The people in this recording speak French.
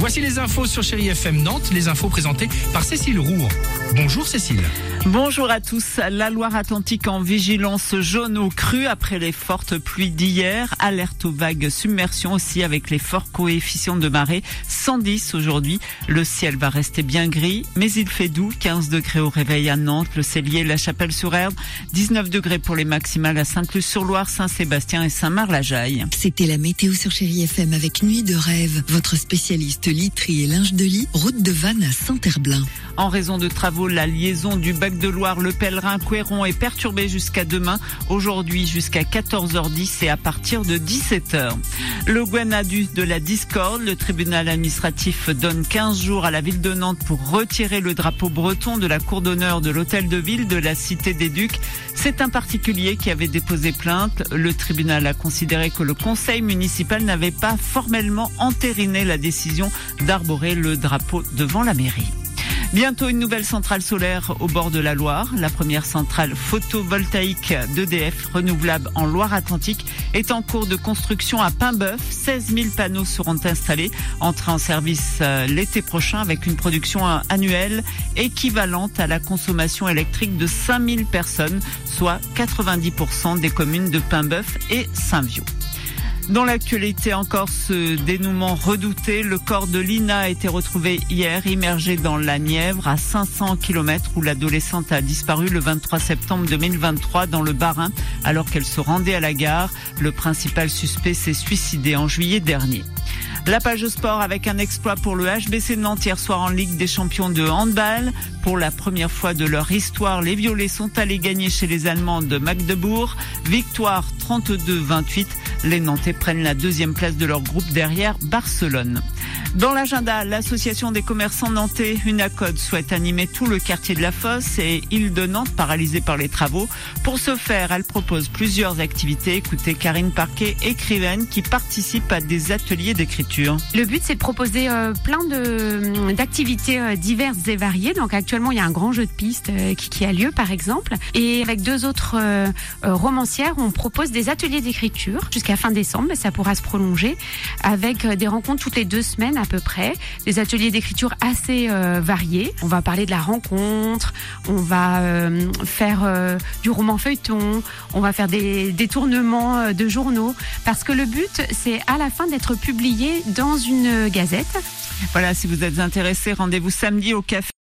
Voici les infos sur Chérie FM Nantes, les infos présentées par Cécile Roux. Bonjour Cécile. Bonjour à tous. La Loire-Atlantique en vigilance jaune au cru après les fortes pluies d'hier. Alerte aux vagues submersion aussi avec les forts coefficients de marée. 110 aujourd'hui. Le ciel va rester bien gris, mais il fait doux. 15 degrés au réveil à Nantes, le Cellier, la Chapelle-sur-Erdre. 19 degrés pour les maximales à Sainte-Luce-sur-Loire, Saint-Sébastien et Saint-Marc-la-Jaille. C'était la météo sur Chérie FM avec Nuit de Rêve. Votre spécialiste literie et linge de lit, route de Vannes à Saint-Herblain. En raison de travaux, la liaison du Bac de Loire, le Pèlerin, Couéron est perturbée jusqu'à demain. Aujourd'hui jusqu'à 14h10 et à partir de 17h. Le Guanadu de la discorde, le tribunal administratif donne 15 jours à la ville de Nantes pour retirer le drapeau breton de la cour d'honneur de l'hôtel de ville de la Cité des Ducs. C'est un particulier qui avait déposé plainte. Le tribunal a considéré que le conseil municipal n'avait pas formellement entériné la décision d'arborer le drapeau devant la mairie. Bientôt une nouvelle centrale solaire au bord de la Loire. La première centrale photovoltaïque d'EDF renouvelable en Loire-Atlantique est en cours de construction à Paimboeuf. 16 000 panneaux seront installés, entrés en service l'été prochain avec une production annuelle équivalente à la consommation électrique de 5 000 personnes, soit 90% des communes de Paimboeuf et Saint-Viaud. Dans l'actualité encore, ce dénouement redouté, le corps de Lina a été retrouvé hier, immergé dans la Nièvre, à 500 km où l'adolescente a disparu le 23 septembre 2023 dans le Bas-Rhin, alors qu'elle se rendait à la gare. Le principal suspect s'est suicidé en juillet dernier. La page sport avec un exploit pour le HBC Nantes hier soir en Ligue des champions de handball. Pour la première fois de leur histoire, les Violets sont allés gagner chez les Allemands de Magdebourg. Victoire 32-28. Les Nantais prennent la deuxième place de leur groupe derrière Barcelone. Dans l'agenda, l'association des commerçants nantais, Unacode, souhaite animer tout le quartier de la Fosse et île de Nantes paralysée par les travaux. Pour ce faire, elle propose plusieurs activités. Écoutez Karine Parquet, écrivaine, qui participe à des ateliers d'écriture. Le but, c'est de proposer plein d'activités diverses et variées. Donc actuellement, il y a un grand jeu de pistes qui a lieu, par exemple. Et avec deux autres romancières, on propose des ateliers d'écriture jusqu'à fin décembre. Mais ça pourra se prolonger avec des rencontres toutes les 2 semaines à peu près. Des ateliers d'écriture assez variés. On va parler de la rencontre, on va faire du roman feuilleton, on va faire des détournements de journaux. Parce que le but, c'est à la fin d'être publié dans une gazette. Voilà, si vous êtes intéressé, rendez-vous samedi au café